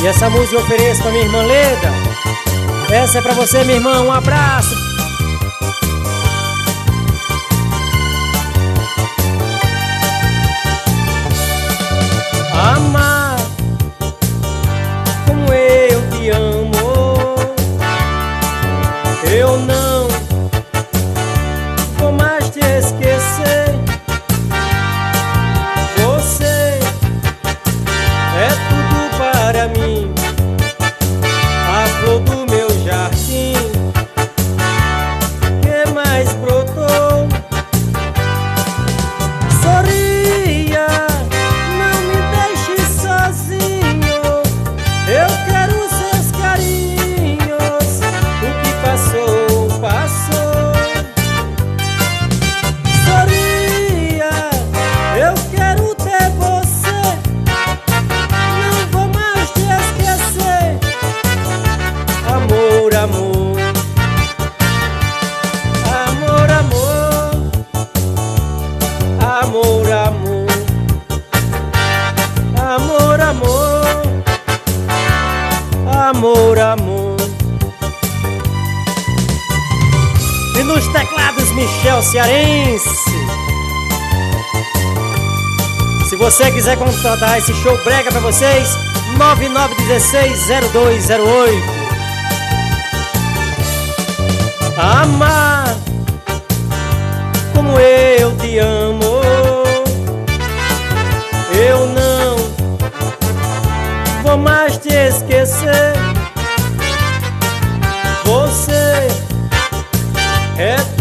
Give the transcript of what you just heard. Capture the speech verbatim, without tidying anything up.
E essa música eu ofereço pra minha irmã Leda. Essa é pra você, minha irmã, um abraço. Amar como eu te amo, eu não vou mais te esquecer. Você é tudo para mim, a flor do meu jardim, que mais brotou. Sorria, não me deixe sozinho, eu quero seus carinhos. O que passou, passou. Sorria, eu quero ter você, não vou mais te esquecer. Amor, amor, amor, amor, amor, amor, amor, amor, amor, amor. E nos teclados, Michel Cearense. Se você quiser contratar esse show brega pra vocês, nove nove um seis zero dois zero oito. Amar como eu te amo, eu não vou mais te esquecer. Você é